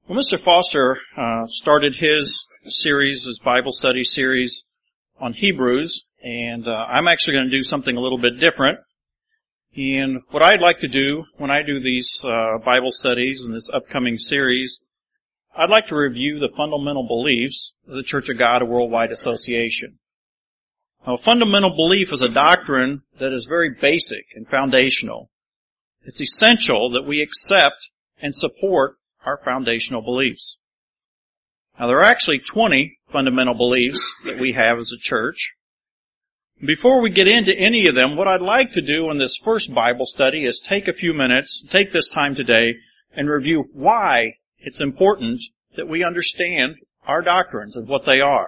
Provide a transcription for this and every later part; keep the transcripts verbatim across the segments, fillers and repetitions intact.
Well, Mister Foster uh, started his series, his Bible study series on Hebrews, and uh, I'm actually going to do something a little bit different. And what I'd like to do when I do these uh, Bible studies in this upcoming series, I'd like to review the fundamental beliefs of the Church of God Worldwide Association. Now, a fundamental belief is a doctrine that is very basic and foundational. It's essential that we accept and support our foundational beliefs. Now, there are actually twenty fundamental beliefs that we have as a church. Before we get into any of them, what I'd like to do in this first Bible study is take a few minutes, take this time today, and review why it's important that we understand our doctrines and what they are.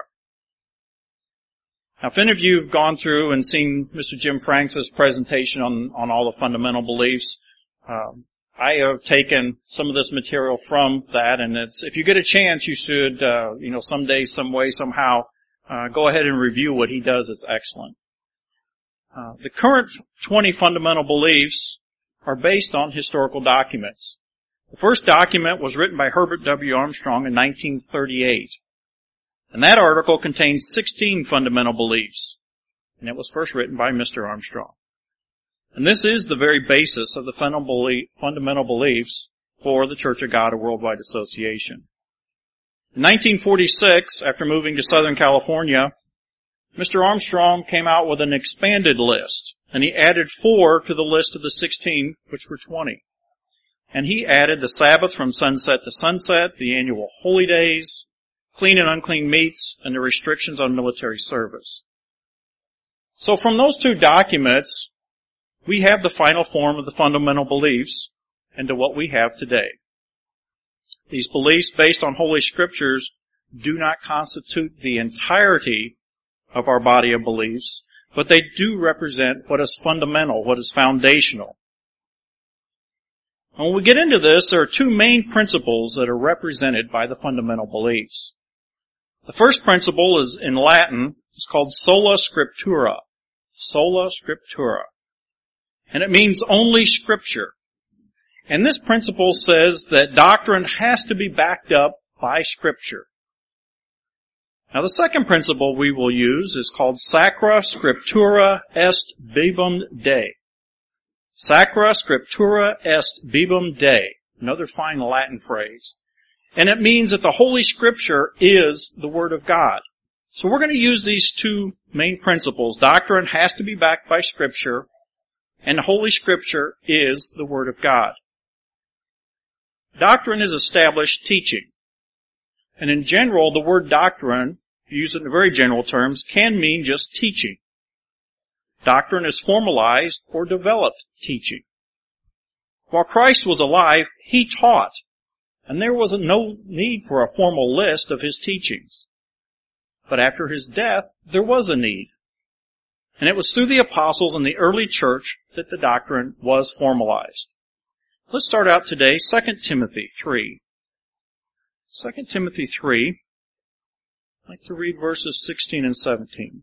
Now, if any of you have gone through and seen Mister Jim Franks' presentation on, on all the fundamental beliefs, um, I have taken some of this material from that, and it's, if you get a chance, you should, uh, you know, someday, some way, somehow, uh, go ahead and review what he does. It's excellent. Uh, the current twenty fundamental beliefs are based on historical documents. The first document was written by Herbert W. Armstrong in nineteen thirty-eight. And that article contains sixteen fundamental beliefs. And it was first written by Mister Armstrong. And this is the very basis of the fundamental beliefs for the Church of God Worldwide Association. In nineteen forty-six, after moving to Southern California, Mister Armstrong came out with an expanded list, and he added four to the list of the sixteen, which were twenty. And he added the Sabbath from sunset to sunset, the annual holy days, clean and unclean meats, and the restrictions on military service. So from those two documents, we have the final form of the fundamental beliefs into what we have today. These beliefs based on Holy Scriptures do not constitute the entirety of our body of beliefs, but they do represent what is fundamental, what is foundational. When we get into this, there are two main principles that are represented by the fundamental beliefs. The first principle is in Latin, it's called sola scriptura. Sola scriptura. And it means only Scripture. And this principle says that doctrine has to be backed up by Scripture. Now the second principle we will use is called Sacra Scriptura est bibum Dei. Sacra Scriptura est bibum Dei. Another fine Latin phrase. And it means that the Holy Scripture is the Word of God. So we're going to use these two main principles. Doctrine has to be backed by Scripture, and the Holy Scripture is the Word of God. Doctrine is established teaching. And in general, the word doctrine, used in very general terms, can mean just teaching. Doctrine is formalized or developed teaching. While Christ was alive, He taught, and there was no need for a formal list of His teachings. But after His death, there was a need. And it was through the apostles in the early church that the doctrine was formalized. Let's start out today, Second Timothy three. Second Timothy three, I'd like to read verses sixteen and seventeen.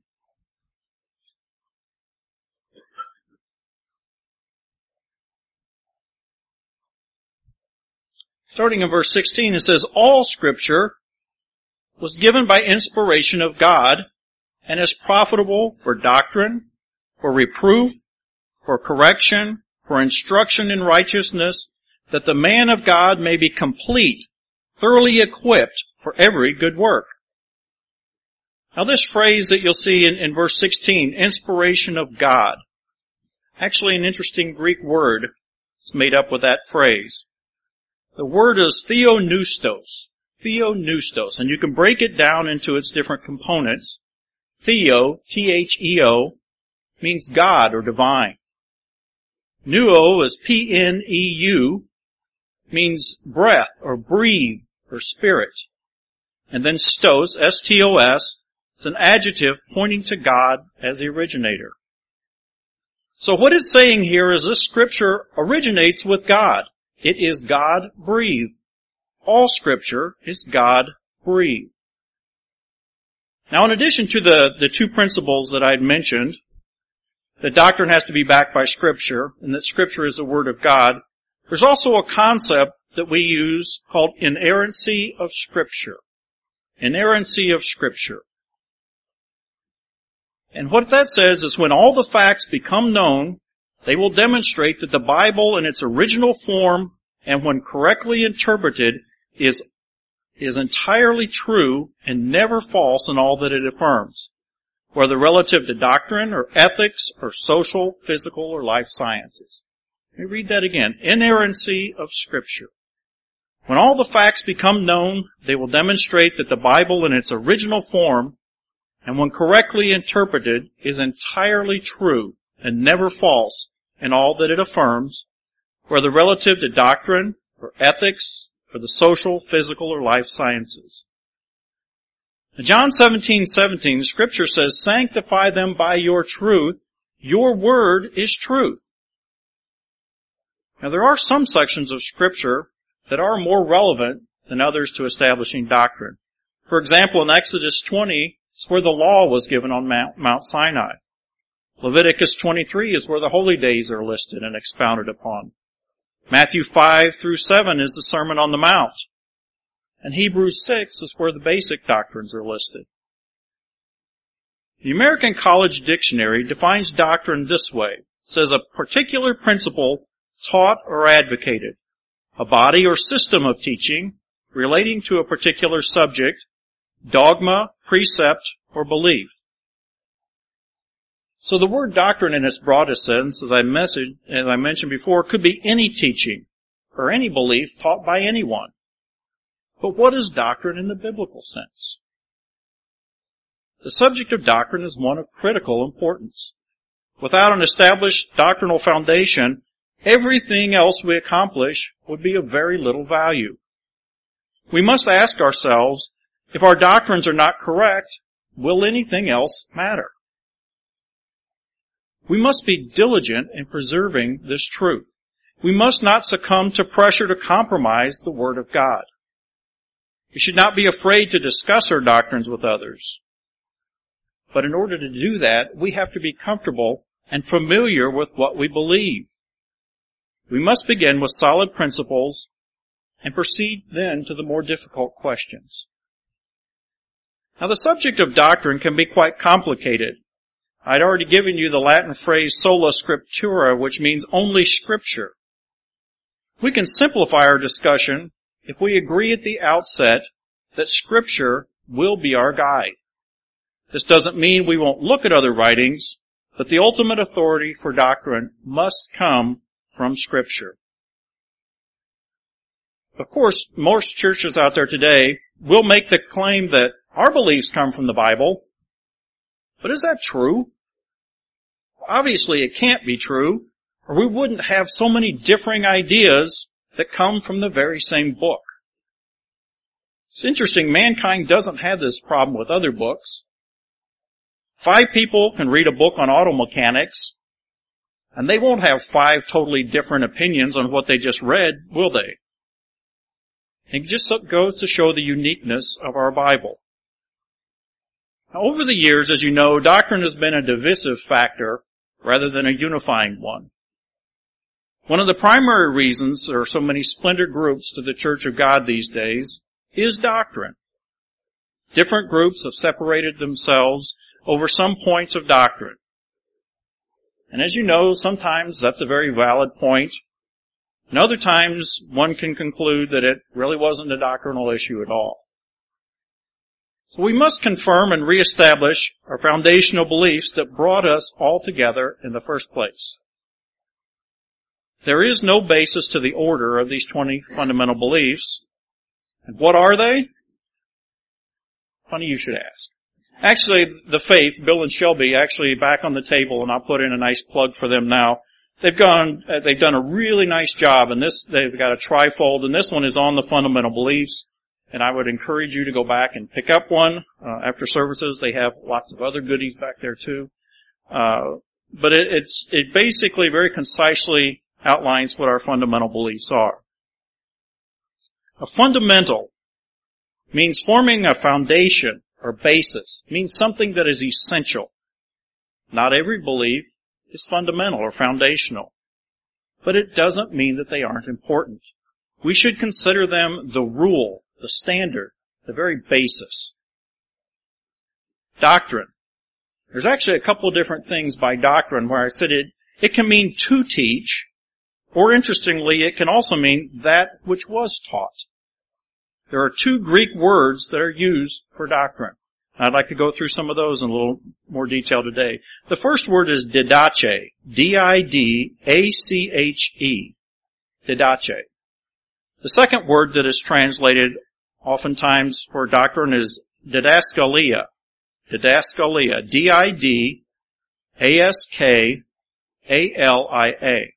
Starting in verse sixteen, it says, all Scripture was given by inspiration of God, and is profitable for doctrine, for reproof, for correction, for instruction in righteousness, that the man of God may be complete, thoroughly equipped for every good work. Now this phrase that you'll see in, in verse sixteen, inspiration of God, actually an interesting Greek word is made up with that phrase. The word is theopneustos, theopneustos, and you can break it down into its different components. Theo, T H E O, means God or divine. Pneuo is P N E U, means breath or breathe or spirit. And then stos, S T O S, is an adjective pointing to God as the originator. So what it's saying here is this Scripture originates with God. It is God-breathed. All Scripture is God-breathed. Now, in addition to the, the two principles that I'd mentioned, that doctrine has to be backed by Scripture, and that Scripture is the Word of God, there's also a concept that we use called inerrancy of Scripture. Inerrancy of Scripture. And what that says is when all the facts become known, they will demonstrate that the Bible in its original form and when correctly interpreted is, is entirely true and never false in all that it affirms, whether relative to doctrine or ethics or social, physical, or life sciences. Let me read that again. Inerrancy of Scripture. When all the facts become known, they will demonstrate that the Bible in its original form and when correctly interpreted is entirely true and never false in all that it affirms, whether relative to doctrine or ethics or the social, physical, or life sciences. In John seventeen seventeen, Scripture says, "Sanctify them by your truth. Your word is truth." Now there are some sections of Scripture that are more relevant than others to establishing doctrine. For example, in Exodus twenty, it's where the law was given on Mount, Mount Sinai. Leviticus twenty-three is where the holy days are listed and expounded upon. Matthew five through seven is the Sermon on the Mount. And Hebrews six is where the basic doctrines are listed. The American College Dictionary defines doctrine this way. It says a particular principle taught or advocated, a body or system of teaching relating to a particular subject, dogma, precept, or belief. So the word doctrine in its broadest sense, as I, messaged, as I mentioned before, could be any teaching or any belief taught by anyone. But what is doctrine in the biblical sense? The subject of doctrine is one of critical importance. Without an established doctrinal foundation, everything else we accomplish would be of very little value. We must ask ourselves, if our doctrines are not correct, will anything else matter? We must be diligent in preserving this truth. We must not succumb to pressure to compromise the Word of God. We should not be afraid to discuss our doctrines with others. But in order to do that, we have to be comfortable and familiar with what we believe. We must begin with solid principles and proceed then to the more difficult questions. Now, the subject of doctrine can be quite complicated. I'd already given you the Latin phrase sola scriptura, which means only Scripture. We can simplify our discussion if we agree at the outset that Scripture will be our guide. This doesn't mean we won't look at other writings, but the ultimate authority for doctrine must come from Scripture. Of course, most churches out there today will make the claim that our beliefs come from the Bible. But is that true? Obviously it can't be true, or we wouldn't have so many differing ideas that come from the very same book. It's interesting, mankind doesn't have this problem with other books. Five people can read a book on auto mechanics, and they won't have five totally different opinions on what they just read, will they? It just goes to show the uniqueness of our Bible. Now, over the years, as you know, doctrine has been a divisive factor rather than a unifying one. One of the primary reasons there are so many splintered groups to the Church of God these days is doctrine. Different groups have separated themselves over some points of doctrine. And as you know, sometimes that's a very valid point. And other times, one can conclude that it really wasn't a doctrinal issue at all. So we must confirm and reestablish our foundational beliefs that brought us all together in the first place. There is no basis to the order of these twenty fundamental beliefs. And what are they? Funny you should ask. Actually, the faith, Bill and Shelby, actually back on the table, and I'll put in a nice plug for them now. They've gone, uh, they've done a really nice job, and this, they've got a trifold, and this one is on the fundamental beliefs. And I would encourage you to go back and pick up one uh, after services. They have lots of other goodies back there too. Uh, but it, it's it basically very concisely outlines what our fundamental beliefs are. A fundamental means forming a foundation or basis. It means something that is essential. Not every belief is fundamental or foundational, but it doesn't mean that they aren't important. We should consider them the rule, the standard, the very basis. Doctrine. There's actually a couple of different things by doctrine where I said it, it can mean to teach, or interestingly, it can also mean that which was taught. There are two Greek words that are used for doctrine. I'd like to go through some of those in a little more detail today. The first word is didache, D I D A C H E, didache. The second word that is translated oftentimes for doctrine is didaskalia, didaskalia, D I D A S K A L I A.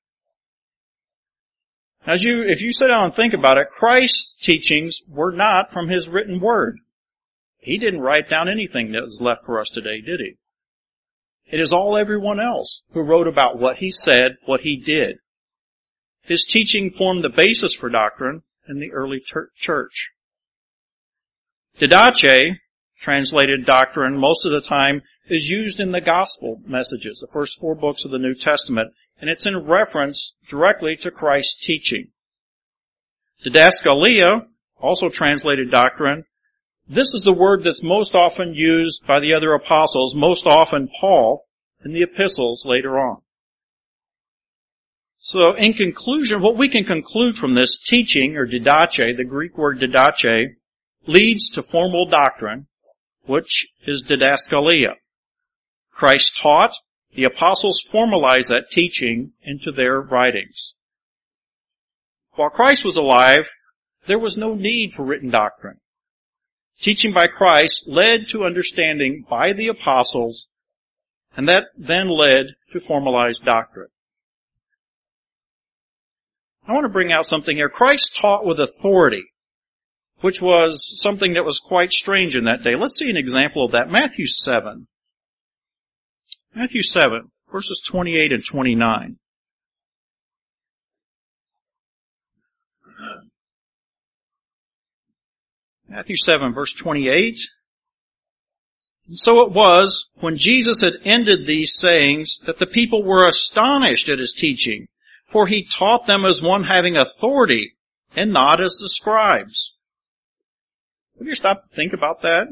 As you, if you sit down and think about it, Christ's teachings were not from His written word. He didn't write down anything that was left for us today, did He? It is all everyone else who wrote about what He said, what He did. His teaching formed the basis for doctrine in the early church. Didache, translated doctrine, most of the time is used in the gospel messages, the first four books of the New Testament, and it's in reference directly to Christ's teaching. Didaskalia, also translated doctrine, this is the word that's most often used by the other apostles, most often Paul, in the epistles later on. So in conclusion, what we can conclude from this teaching, or didache, the Greek word didache, leads to formal doctrine, which is didaskalia. Christ taught, the apostles formalized that teaching into their writings. While Christ was alive, there was no need for written doctrine. Teaching by Christ led to understanding by the apostles, and that then led to formalized doctrine. I want to bring out something here. Christ taught with authority, which was something that was quite strange in that day. Let's see an example of that. Matthew seven. Matthew seven, verses twenty-eight and twenty-nine. Matthew seven, verse twenty-eight. And so it was, when Jesus had ended these sayings, that the people were astonished at His teaching, for He taught them as one having authority, and not as the scribes. Have you stopped to think about that?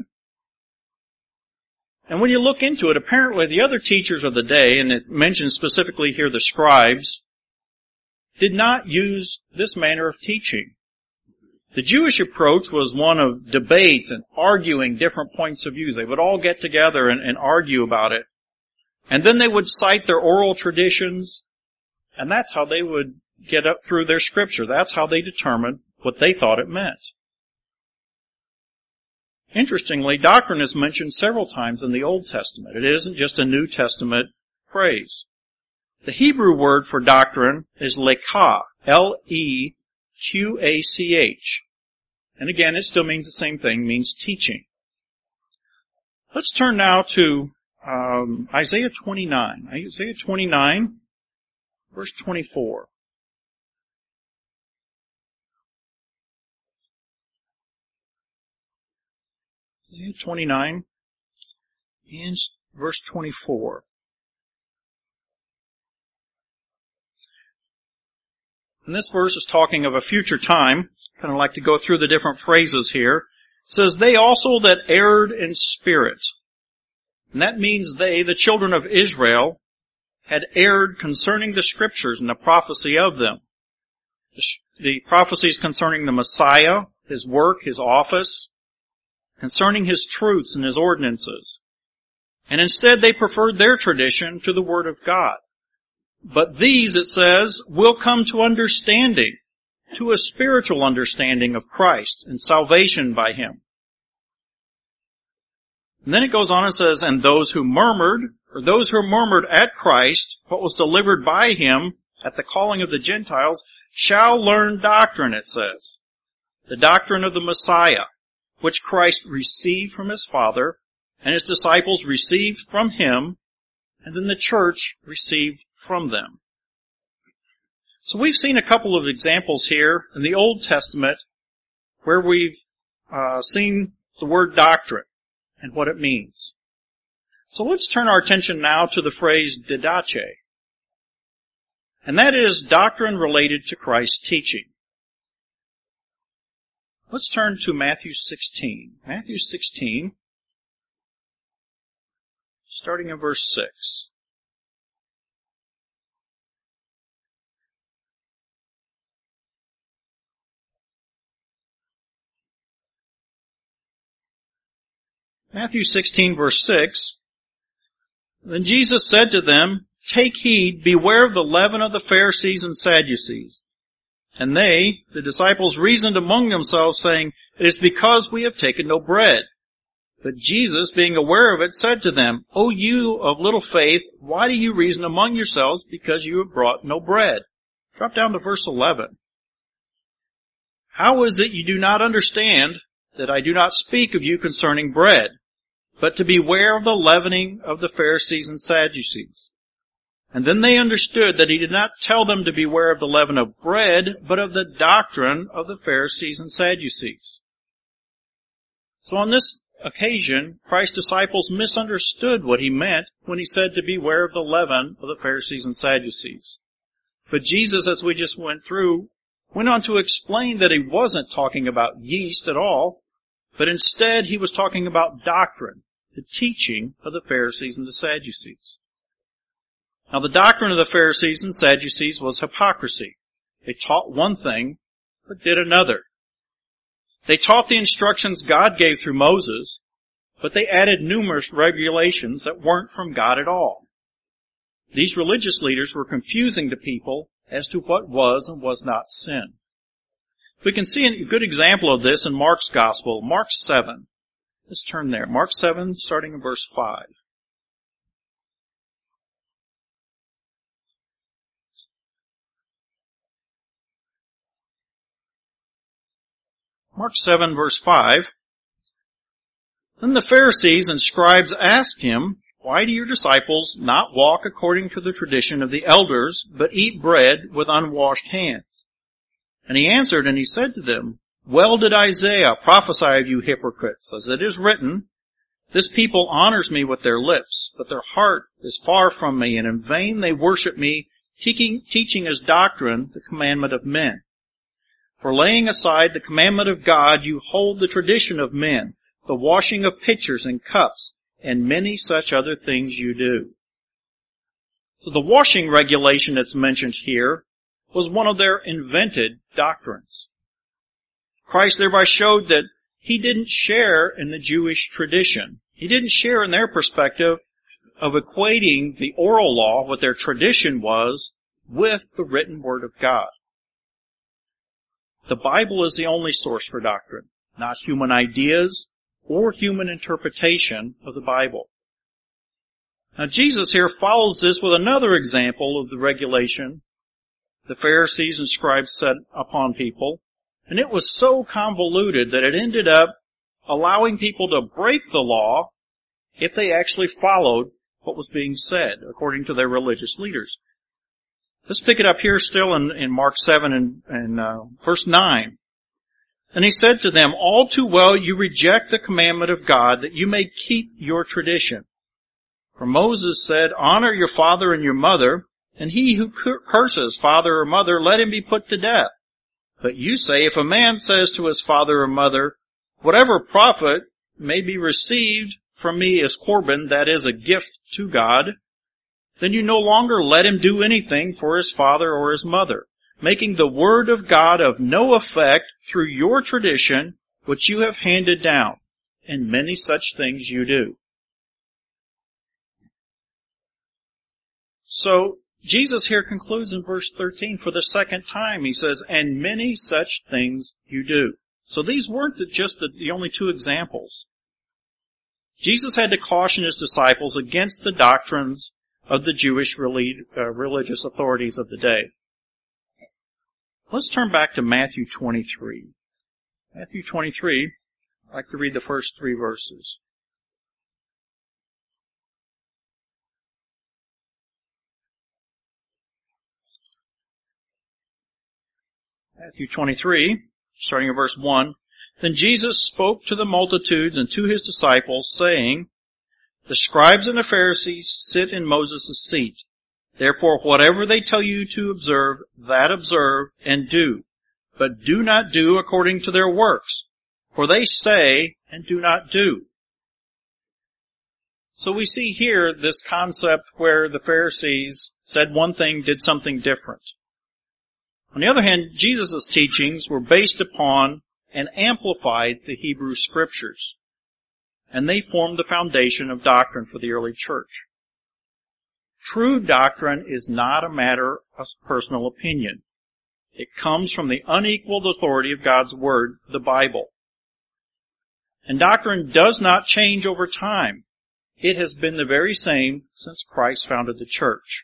And when you look into it, apparently the other teachers of the day, and it mentions specifically here the scribes, did not use this manner of teaching. The Jewish approach was one of debate and arguing different points of view. They would all get together and, and argue about it. And then they would cite their oral traditions, and that's how they would get up through their scripture. That's how they determined what they thought it meant. Interestingly, doctrine is mentioned several times in the Old Testament. It isn't just a New Testament phrase. The Hebrew word for doctrine is lekah, L E Q A C H. And again, it still means the same thing, means teaching. Let's turn now to um, Isaiah twenty-nine. Isaiah twenty-nine, verse twenty-four. Isaiah twenty-nine, and verse twenty-four. And this verse is talking of a future time. Kind of like to go through the different phrases here. It says, they also that erred in spirit. And that means they, the children of Israel, had erred concerning the scriptures and the prophecy of them. The, the prophecies concerning the Messiah, His work, His office, concerning His truths and His ordinances. And instead they preferred their tradition to the Word of God. But these, it says, will come to understanding, to a spiritual understanding of Christ and salvation by Him. And then it goes on and says, and those who murmured, or those who murmured at Christ, what was delivered by Him at the calling of the Gentiles, shall learn doctrine, it says. The doctrine of the Messiah, which Christ received from His Father, and His disciples received from Him, and then the church received from them. So we've seen a couple of examples here in the Old Testament where we've uh, seen the word doctrine and what it means. So let's turn our attention now to the phrase didache. And that is doctrine related to Christ's teaching. Let's turn to Matthew sixteen. Matthew sixteen, starting in verse six. Matthew sixteen, verse six. Then Jesus said to them, "Take heed, beware of the leaven of the Pharisees and Sadducees." And they, the disciples, reasoned among themselves, saying, "It is because we have taken no bread." But Jesus, being aware of it, said to them, "O you of little faith, why do you reason among yourselves because you have brought no bread?" Drop down to verse eleven. "How is it you do not understand that I do not speak of you concerning bread, but to beware of the leavening of the Pharisees and Sadducees?" And then they understood that he did not tell them to beware of the leaven of bread, but of the doctrine of the Pharisees and Sadducees. So on this occasion, Christ's disciples misunderstood what he meant when he said to beware of the leaven of the Pharisees and Sadducees. But Jesus, as we just went through, went on to explain that he wasn't talking about yeast at all, but instead he was talking about doctrine, the teaching of the Pharisees and the Sadducees. Now the doctrine of the Pharisees and Sadducees was hypocrisy. They taught one thing, but did another. They taught the instructions God gave through Moses, but they added numerous regulations that weren't from God at all. These religious leaders were confusing to people as to what was and was not sin. We can see a good example of this in Mark's Gospel, Mark seven. Let's turn there. Mark seven, starting in verse five. Mark seven, verse five. Then the Pharisees and scribes asked him, "Why do your disciples not walk according to the tradition of the elders, but eat bread with unwashed hands?" And he answered and he said to them, "Well did Isaiah prophesy of you hypocrites, as it is written, 'This people honors me with their lips, but their heart is far from me, and in vain they worship me, teaching, teaching as doctrine the commandment of men. For laying aside the commandment of God, you hold the tradition of men, the washing of pitchers and cups, and many such other things you do." So the washing regulation that's mentioned here was one of their invented doctrines. Christ thereby showed that he didn't share in the Jewish tradition. He didn't share in their perspective of equating the oral law, what their tradition was, with the written word of God. The Bible is the only source for doctrine, not human ideas or human interpretation of the Bible. Now Jesus here follows this with another example of the regulation the Pharisees and scribes set upon people, and it was so convoluted that it ended up allowing people to break the law if they actually followed what was being said according to their religious leaders. Let's pick it up here still in, in Mark seven and, and uh, verse nine. "And he said to them, 'All too well you reject the commandment of God, that you may keep your tradition. For Moses said, honor your father and your mother, and he who curses father or mother, let him be put to death. But you say, if a man says to his father or mother, whatever profit may be received from me as Corban, that is a gift to God, then you no longer let him do anything for his father or his mother, making the word of God of no effect through your tradition, which you have handed down, and many such things you do." So, Jesus here concludes in verse thirteen for the second time. He says, "And many such things you do." So these weren't just the, the only two examples. Jesus had to caution his disciples against the doctrines of the Jewish religious authorities of the day. Let's turn back to Matthew twenty-three. Matthew twenty-three, I'd like to read the first three verses. Matthew twenty-three, starting at verse one. "Then Jesus spoke to the multitudes and to his disciples, saying, The scribes and the Pharisees sit in Moses' seat. Therefore, whatever they tell you to observe, that observe and do. but do not do according to their works. For they say and do not do. So we see here this concept where the Pharisees said one thing, did something different. On the other hand, Jesus' teachings were based upon and amplified the Hebrew Scriptures, and they formed the foundation of doctrine for the early church. True doctrine is not a matter of personal opinion. It comes from the unequaled authority of God's Word, the Bible. And doctrine does not change over time. It has been the very same since Christ founded the church.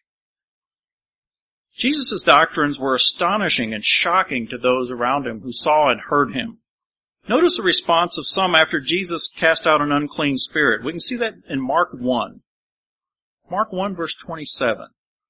Jesus' doctrines were astonishing and shocking to those around him who saw and heard him. Notice the response of some after Jesus cast out an unclean spirit. We can see that in Mark one. Mark one, verse twenty-seven.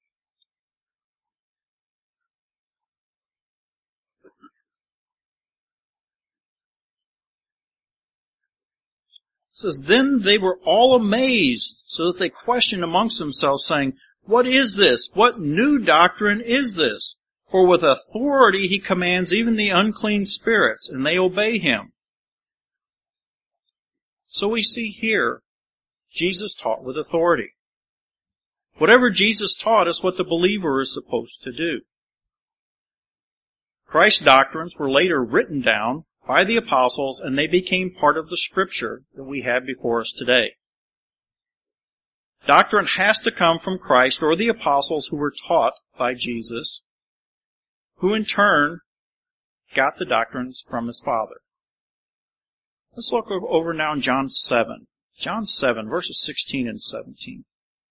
It says, Then they were all amazed, so that they questioned amongst themselves, saying, What is this? What new doctrine is this? For with authority he commands even the unclean spirits, and they obey him. So we see here, Jesus taught with authority. Whatever Jesus taught is what the believer is supposed to do. Christ's doctrines were later written down by the apostles, and they became part of the Scripture that we have before us today. Doctrine has to come from Christ or the apostles who were taught by Jesus, who in turn got the doctrines from his Father. Let's look over now in John seven. John seven, verses sixteen and seventeen.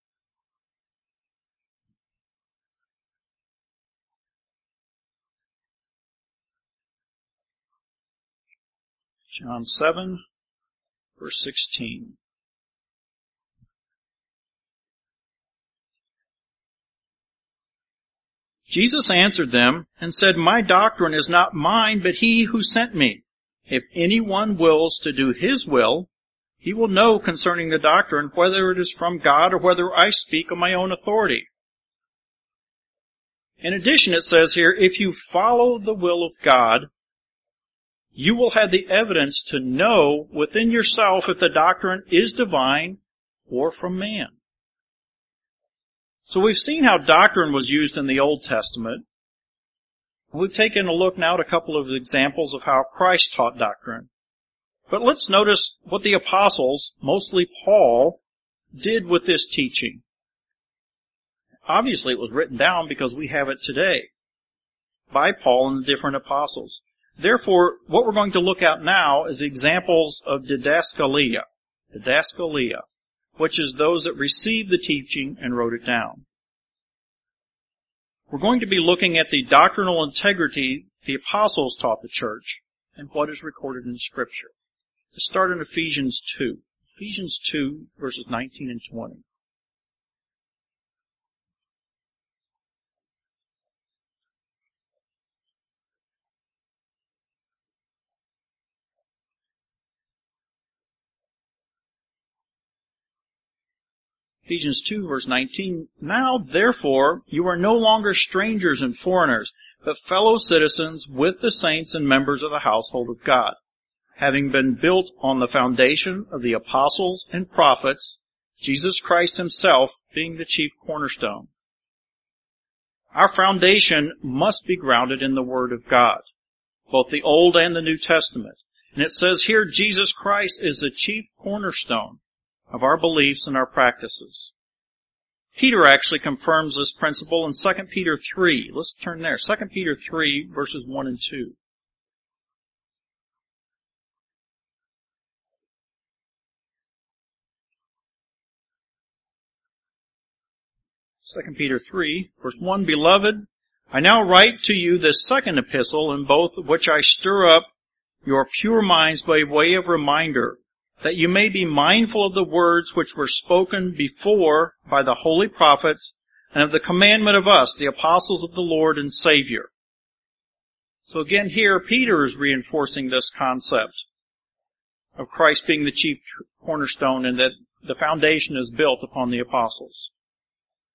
John seven, verse sixteen. Jesus answered them and said, My doctrine is not mine, but he who sent me. If anyone wills to do his will, he will know concerning the doctrine whether it is from God or whether I speak on my own authority. In addition, it says here, if you follow the will of God, you will have the evidence to know within yourself if the doctrine is divine or from man. So we've seen how doctrine was used in the Old Testament. We've taken a look now at a couple of examples of how Christ taught doctrine. But let's notice what the apostles, mostly Paul, did with this teaching. Obviously it was written down because we have it today by Paul and the different apostles. Therefore, what we're going to look at now is examples of didaskalia, didaskalia, which is those that received the teaching and wrote it down. We're going to be looking at the doctrinal integrity the apostles taught the church and what is recorded in Scripture. Let's start in Ephesians two. Ephesians two, verses nineteen and twenty. Ephesians two, verse nineteen, Now, therefore, you are no longer strangers and foreigners, but fellow citizens with the saints and members of the household of God, having been built on the foundation of the apostles and prophets, Jesus Christ himself being the chief cornerstone. Our foundation must be grounded in the Word of God, both the Old and the New Testament. And it says here, Jesus Christ is the chief cornerstone of our beliefs and our practices. Peter actually confirms this principle in Second Peter three. Let's turn there. Second Peter three, verses one and two. Second Peter three, verse one, Beloved, I now write to you this second epistle, in both of which I stir up your pure minds by way of reminder, that you may be mindful of the words which were spoken before by the holy prophets, and of the commandment of us, the apostles of the Lord and Savior. So again here, Peter is reinforcing this concept of Christ being the chief cornerstone and that the foundation is built upon the apostles.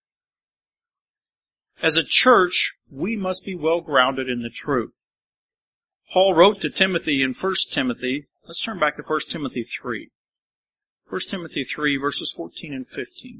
As a church, we must be well grounded in the truth. Paul wrote to Timothy in First Timothy. Let's turn back to First Timothy three. First Timothy three, verses fourteen and fifteen.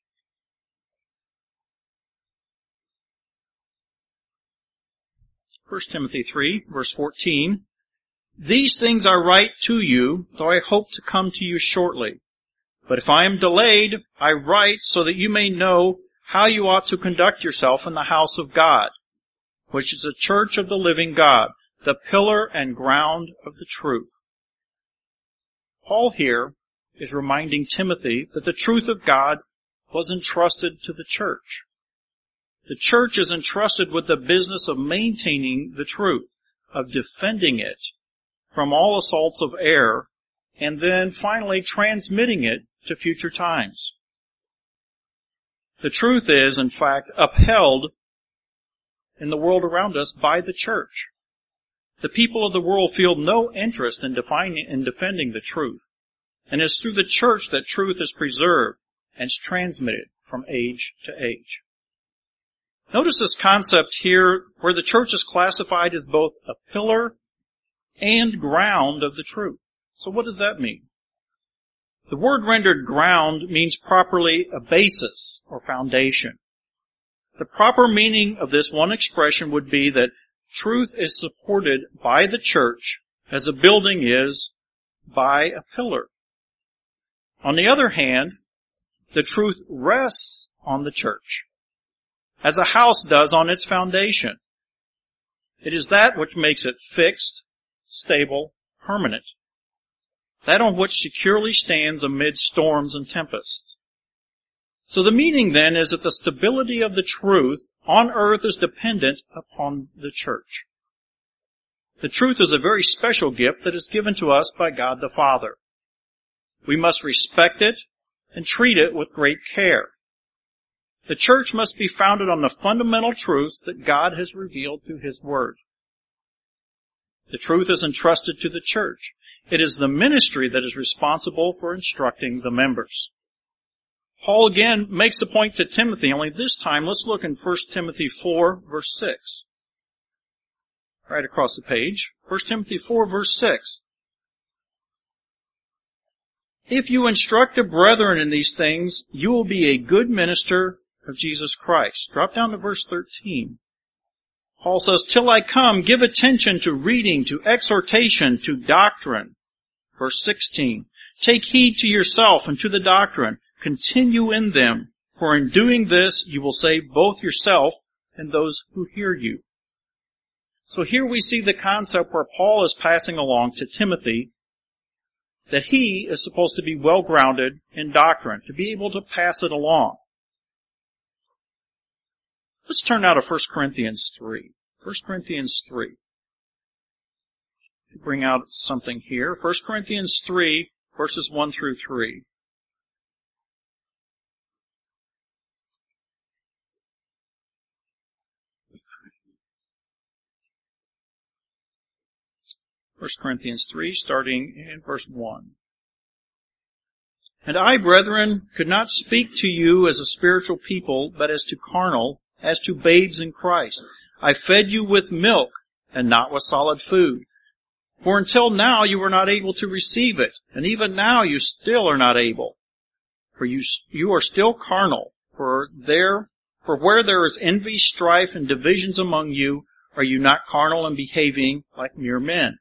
First Timothy three, verse fourteen. These things I write to you, though I hope to come to you shortly. But if I am delayed, I write so that you may know how you ought to conduct yourself in the house of God, which is a church of the living God, the pillar and ground of the truth. Paul here is reminding Timothy that the truth of God was entrusted to the church. The church is entrusted with the business of maintaining the truth, of defending it from all assaults of error, and then finally transmitting it to future times. The truth is, in fact, upheld in the world around us by the church. The people of the world feel no interest in defining, in defending the truth, and it's through the church that truth is preserved and is transmitted from age to age. Notice this concept here where the church is classified as both a pillar and ground of the truth. So what does that mean? The word rendered ground means properly a basis or foundation. The proper meaning of this one expression would be that truth is supported by the church as a building is by a pillar. On the other hand, the truth rests on the church, as a house does on its foundation. It is that which makes it fixed, stable, permanent. That on which securely stands amid storms and tempests. So the meaning then is that the stability of the truth on earth is dependent upon the church. The truth is a very special gift that is given to us by God the Father. We must respect it and treat it with great care. The church must be founded on the fundamental truths that God has revealed through His Word. The truth is entrusted to the church. It is the ministry that is responsible for instructing the members. Paul again makes the point to Timothy, only this time let's look in First Timothy four, verse six. Right across the page. First Timothy four, verse six. If you instruct the brethren in these things, you will be a good minister of Jesus Christ. Drop down to verse thirteen. Paul says, till I come, give attention to reading, to exhortation, to doctrine. Verse sixteen, take heed to yourself and to the doctrine. Continue in them, for in doing this you will save both yourself and those who hear you. So here we see the concept where Paul is passing along to Timothy that he is supposed to be well grounded in doctrine, to be able to pass it along. Let's turn now to First Corinthians three. First Corinthians three. Bring out something here. First Corinthians three, verses one through three. First Corinthians three, starting in verse one. And I, brethren, could not speak to you as a spiritual people, but as to carnal, as to babes in Christ. I fed you with milk, and not with solid food. For until now you were not able to receive it, and even now you still are not able. For you, you are still carnal, for there, for where there is envy, strife, and divisions among you, are you not carnal and behaving like mere men?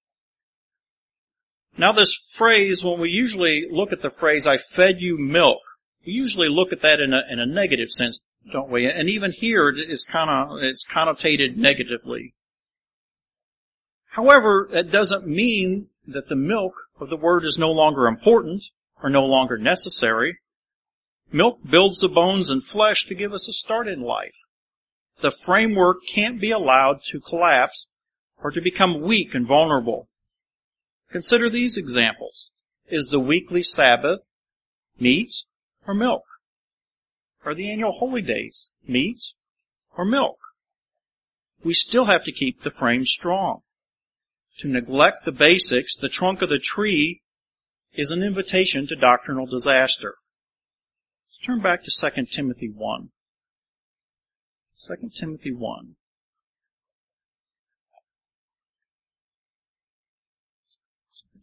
Now this phrase, when we usually look at the phrase, I fed you milk, we usually look at that in a, in a negative sense, don't we? And even here, it is kind of, it's connotated negatively. However, that doesn't mean that the milk of the word is no longer important or no longer necessary. Milk builds the bones and flesh to give us a start in life. The framework can't be allowed to collapse or to become weak and vulnerable. Consider these examples. Is the weekly Sabbath meat or milk? Are the annual holy days meat or milk? We still have to keep the frame strong. To neglect the basics, the trunk of the tree, is an invitation to doctrinal disaster. Let's turn back to Second Timothy one. Second Timothy one.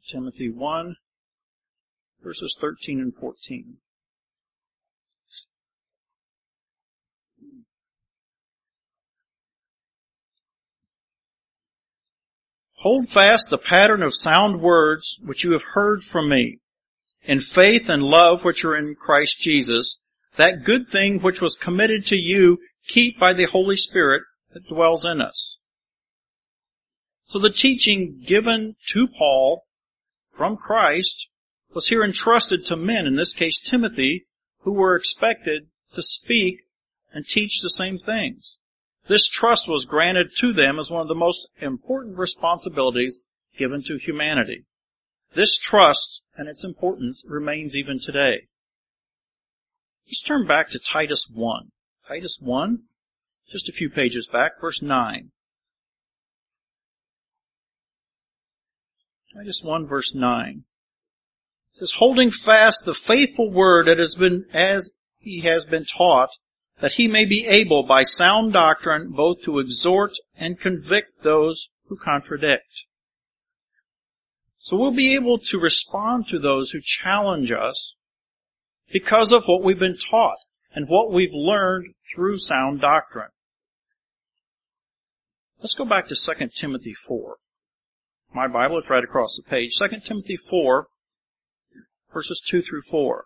Timothy one, verses thirteen and fourteen. Hold fast the pattern of sound words which you have heard from me, in faith and love which are in Christ Jesus. That good thing which was committed to you, keep by the Holy Spirit that dwells in us. So the teaching given to Paul from Christ was here entrusted to men, in this case Timothy, who were expected to speak and teach the same things. This trust was granted to them as one of the most important responsibilities given to humanity. This trust and its importance remains even today. Let's turn back to Titus one. Titus one, just a few pages back, verse nine. Titus one, verse nine. It says, holding fast the faithful word that has been, as he has been taught, that he may be able by sound doctrine both to exhort and convict those who contradict. So we'll be able to respond to those who challenge us because of what we've been taught and what we've learned through sound doctrine. Let's go back to Second Timothy four. My Bible is right across the page. Second Timothy four, verses two through four.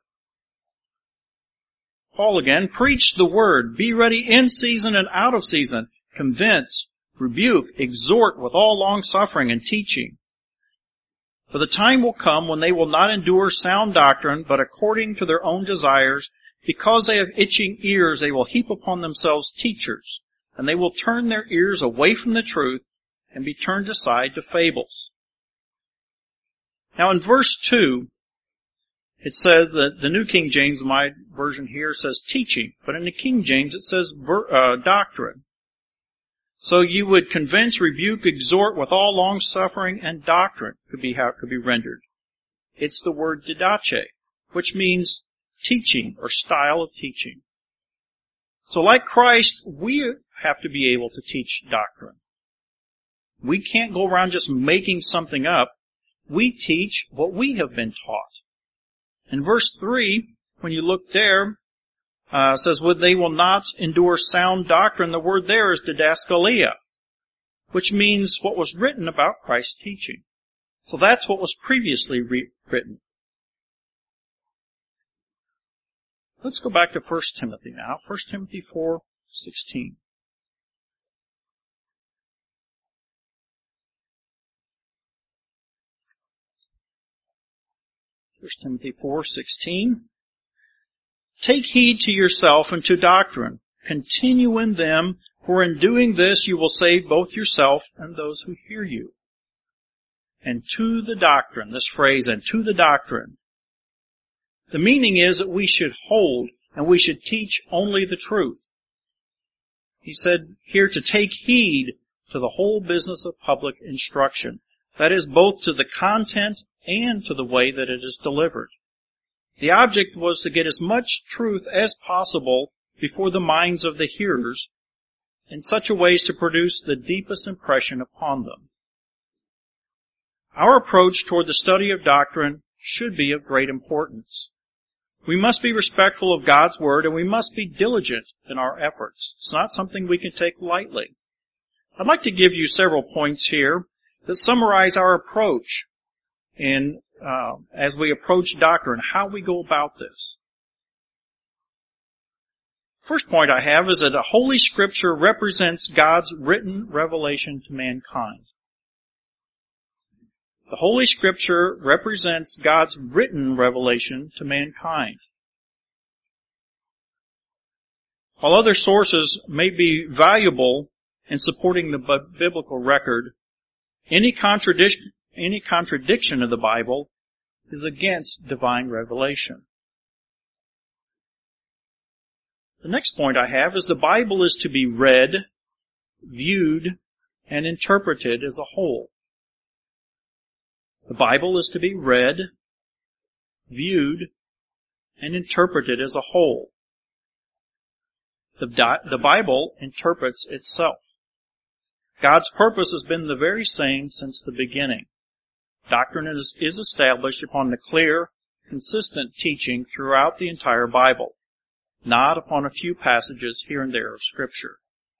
Paul again, preach the word, be ready in season and out of season, convince, rebuke, exhort with all long-suffering and teaching. For the time will come when they will not endure sound doctrine, but according to their own desires, because they have itching ears, they will heap upon themselves teachers, and they will turn their ears away from the truth and be turned aside to fables. Now in verse two, it says that the New King James, my version here, says teaching, but in the King James it says ver, uh, doctrine. So you would convince, rebuke, exhort with all long-suffering and doctrine, could be how it could be rendered. It's the word didache, which means teaching or style of teaching. So like Christ, we have to be able to teach doctrine. We can't go around just making something up. We teach what we have been taught. In verse three, when you look there, uh, says, "Would they will not endure sound doctrine." The word there is didaskalia, which means what was written about Christ's teaching. So that's what was previously re- written. Let's go back to First Timothy now. First Timothy four sixteen. First Timothy four sixteen. Take heed to yourself and to doctrine. Continue in them, for in doing this you will save both yourself and those who hear you. And to the doctrine, this phrase, and to the doctrine. The meaning is that we should hold and we should teach only the truth. He said here to take heed to the whole business of public instruction. That is, both to the content and to the way that it is delivered. The object was to get as much truth as possible before the minds of the hearers in such a way as to produce the deepest impression upon them. Our approach toward the study of doctrine should be of great importance. We must be respectful of God's Word, and we must be diligent in our efforts. It's not something we can take lightly. I'd like to give you several points here that summarize our approach in uh, as we approach doctrine, how we go about this. First point I have is that the Holy Scripture represents God's written revelation to mankind. The Holy Scripture represents God's written revelation to mankind. While other sources may be valuable in supporting the biblical record, any contradiction, any contradiction of the Bible is against divine revelation. The next point I have is the Bible is to be read, viewed, and interpreted as a whole. The Bible is to be read, viewed, and interpreted as a whole. The, di- the Bible interprets itself. God's purpose has been the very same since the beginning. doctrine is, is established upon the clear, consistent teaching throughout the entire Bible, not upon a few passages here and there of Scripture.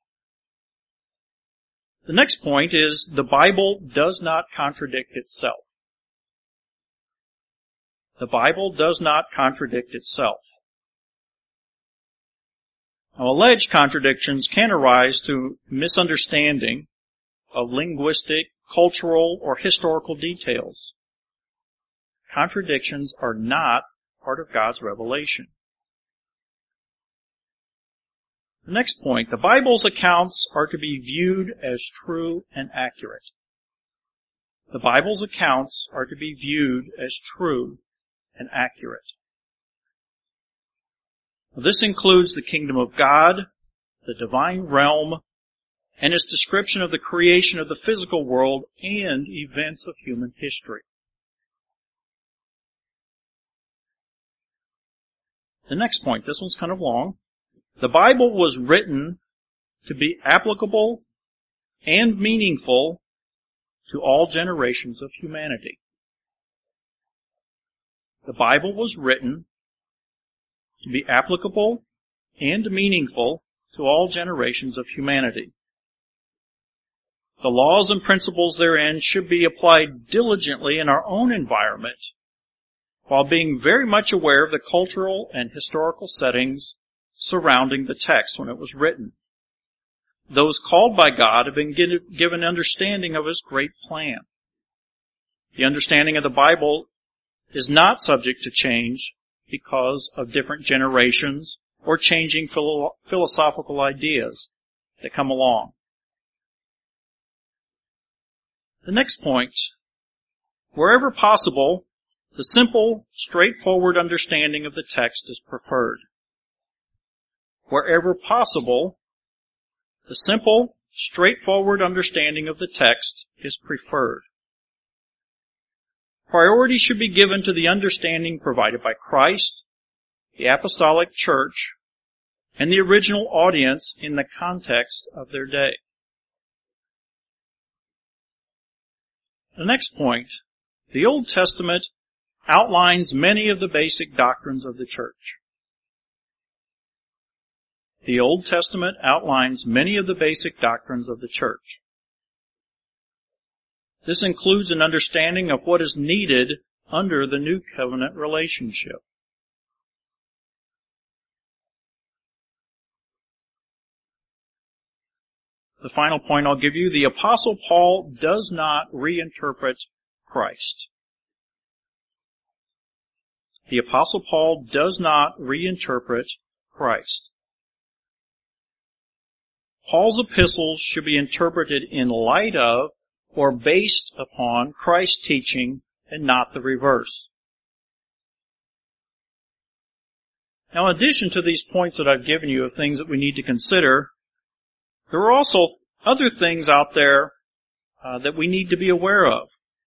The next point is the Bible does not contradict itself. The Bible does not contradict itself. Now, alleged contradictions can arise through misunderstanding of linguistic, cultural, or historical details. Contradictions are not part of God's revelation. The next point, the Bible's accounts are to be viewed as true and accurate. The Bible's accounts are to be viewed as true and accurate. This includes the kingdom of God, the divine realm, and its description of the creation of the physical world and events of human history. The next point, this one's kind of long. The Bible was written to be applicable and meaningful to all generations of humanity. The Bible was written to be applicable and meaningful to all generations of humanity. The laws and principles therein should be applied diligently in our own environment, while being very much aware of the cultural and historical settings surrounding the text when it was written. Those called by God have been given understanding of His great plan. The understanding of the Bible is not subject to change because of different generations or changing philo- philosophical ideas that come along. The next point, wherever possible, the simple, straightforward understanding of the text is preferred. Wherever possible, the simple, straightforward understanding of the text is preferred. Priority should be given to the understanding provided by Christ, the apostolic church, and the original audience in the context of their day. The next point, the Old Testament outlines many of the basic doctrines of the church. The Old Testament outlines many of the basic doctrines of the church. This includes an understanding of what is needed under the New Covenant relationship. The final point I'll give you, the Apostle Paul does not reinterpret Christ. The Apostle Paul does not reinterpret Christ. Paul's epistles should be interpreted in light of or based upon Christ's teaching and not the reverse. Now, in addition to these points that I've given you of things that we need to consider, there are also other things out there uh, that we need to be aware of.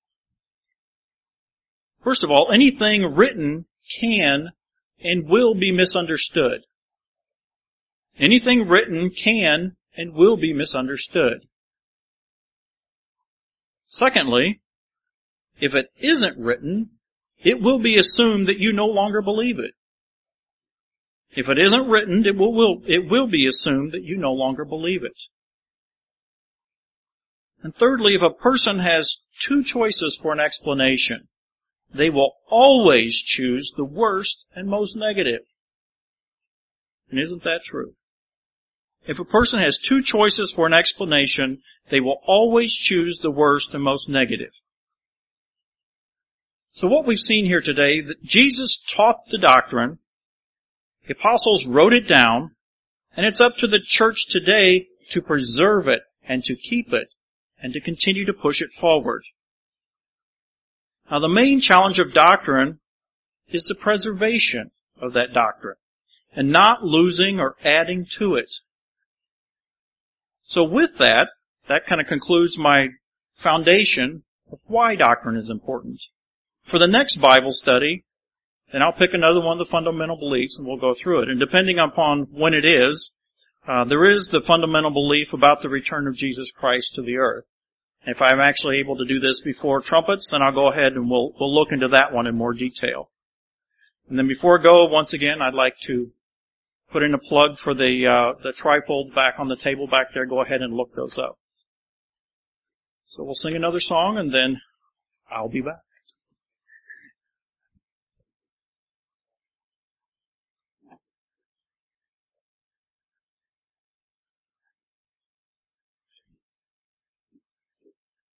First of all, anything written can and will be misunderstood. Anything written can and will be misunderstood. Secondly, if it isn't written, it will be assumed that you no longer believe it. If it isn't written, it will, will, it will be assumed that you no longer believe it. And thirdly, if a person has two choices for an explanation, they will always choose the worst and most negative. And isn't that true? If a person has two choices for an explanation, they will always choose the worst and most negative. So what we've seen here today, that Jesus taught the doctrine, the apostles wrote it down, and it's up to the church today to preserve it and to keep it and to continue to push it forward. Now, the main challenge of doctrine is the preservation of that doctrine and not losing or adding to it. So with that, that kind of concludes my foundation of why doctrine is important. For the next Bible study, then I'll pick another one of the fundamental beliefs and we'll go through it. And depending upon when it is, uh, there is the fundamental belief about the return of Jesus Christ to the earth. If I'm actually able to do this before trumpets, then I'll go ahead and we'll, we'll look into that one in more detail. And then before I go, once again, I'd like to put in a plug for the, uh, the trifold back on the table back there. Go ahead and look those up. So we'll sing another song and then I'll be back.